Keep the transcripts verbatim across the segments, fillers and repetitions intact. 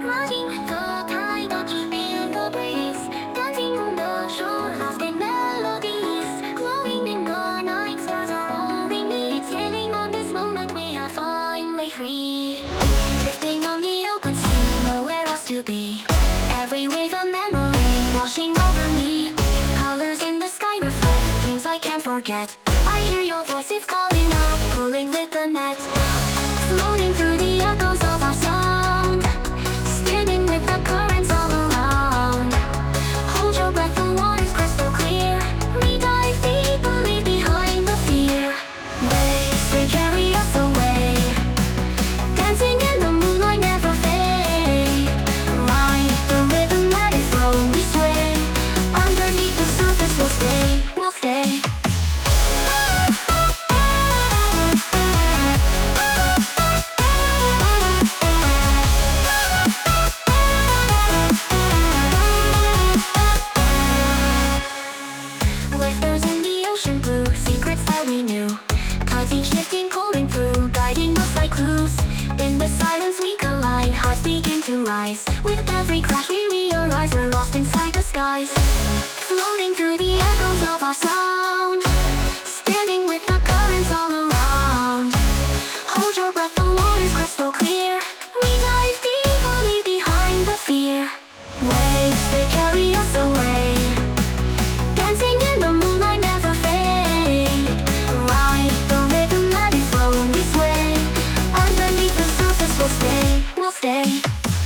Riding the tide of keeping the breeze, dancing on the shore, lost in melodies, glowing in the night, stars are all we need. Sailing on this moment, we are finally free. Drifting on the open sea, nowhere else to be. Every wave a memory, washing over me. Colors in the sky reflect things I can't forget. I hear your voice, it's calling out, pulling with the net. Floating through the echoes of our sound, spinning with the currents all around. Hold your breath, the water's crystal clear. We dive deeper, leave behind the fear. Waves, they carry us away, dancing in the moonlight, never fade. Ride the rhythm, let it flow, we sway. Underneath the surface, we'll stay, we'll stay. Whispers in the ocean blue, secrets that we knew. Tides each shifting, pulling through, guiding us like clues. In the silence we collide, hearts begin to rise. With every crash we realize we're lost inside the skies. Floating through the echoes of our sound, spinning with the currents all around. Hold your breath, the water's crystal clear. We dive deeper, leave behind the fear. Waves, they carry us away, dancing in the moonlight, never fade. Ride the rhythm, let it flow, we sway. Underneath the surface, we'll stay, we'll stay.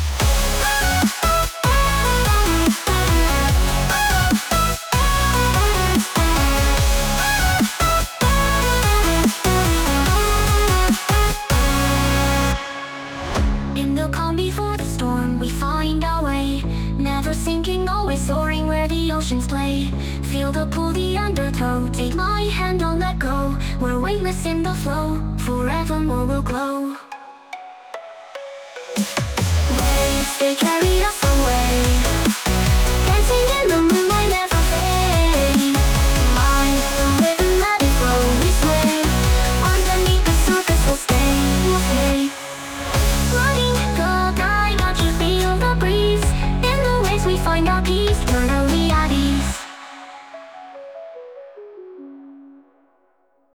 In the calm before the storm, we find our way. Never sinking, always soaring where the oceans play. Feel the pull, the undertow, take my hand, don't let go. We're weightless in the flow, forevermore we'll glow. Waves, they carry us